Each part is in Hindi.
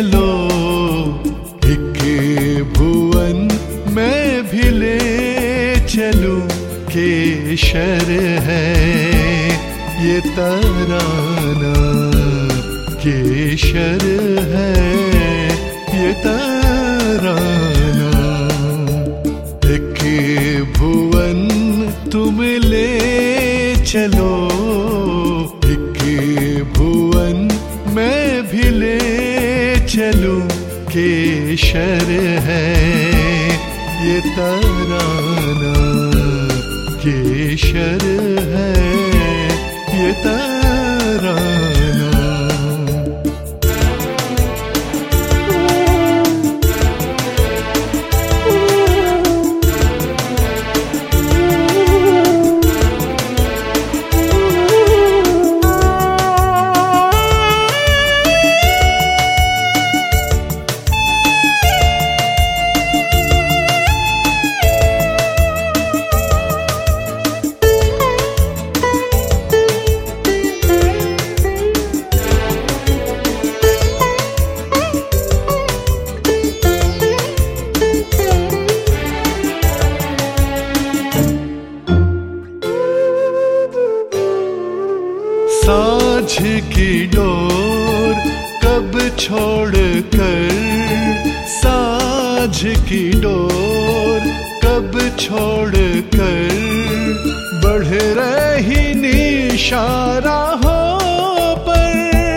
चलो, एक भुवन मैं भी ले चलूं। केशर है ये तराना, केशर है ये तराना। एक भुवन तुम ले चलो, एक भुवन मैं भी ले चलूं। केशर है ये तराना, केशर है ये तराना। साँझ की डोर कब छोड़ कर, साँझ की डोर कब छोड़ कर, बढ़ रही निशा राहों पर।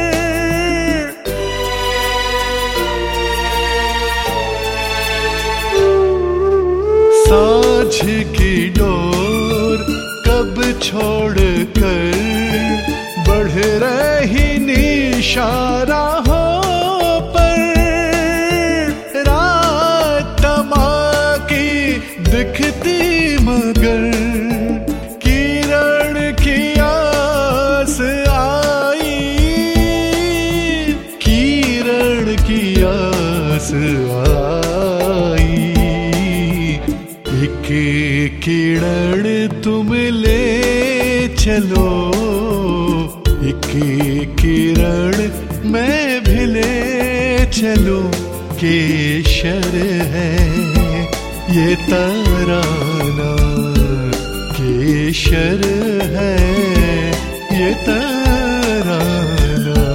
साँझ की डोर कब छोड़ कर, बढ़ रही निशा राहों पर। रात तमाकी दिखती मगर, किरण की आस आई, किरण की आस आई। एक किरण तुम ले चलो, एक किरण मैं भी ले चलूं। केशर है ये तराना, केशर है ये तराना।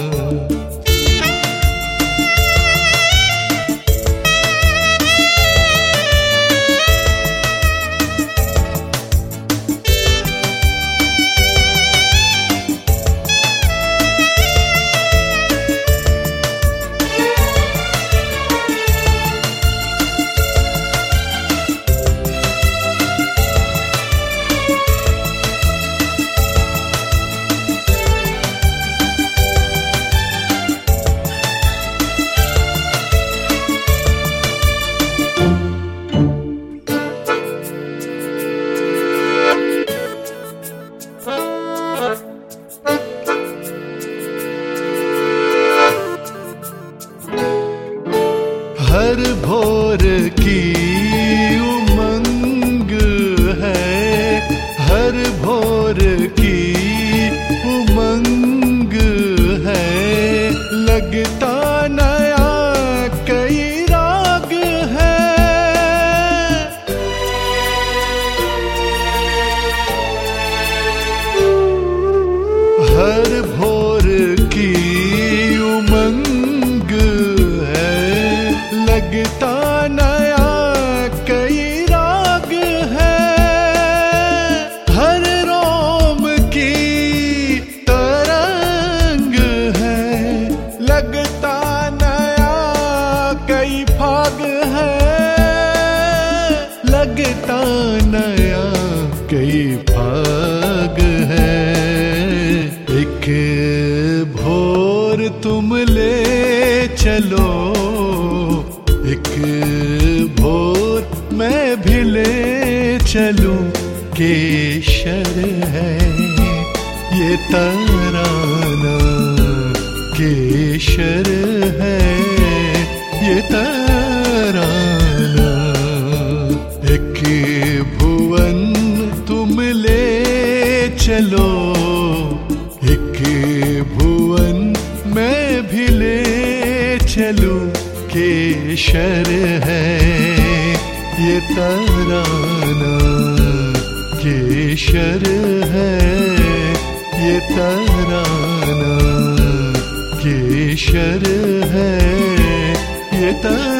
हर भोर की उमंग है, हर भोर की उमंग है। लगता नया कई राग है, हर भोर की उमंग है। लगता नया कई राग है, हर रोम की तरंग है। लगता नया कई फाग है, लगता नया कई फाग है। एक भोर तुम ले चलो, एक भोर मैं भी ले चलूं। केशर है ये तराना, केशर है ये तराना। एक भुवन तुम ले चलो, एक भुवन मैं भी ले चलूं। केशर है ये तराना, केशर है ये तराना, केशर है ये तराना।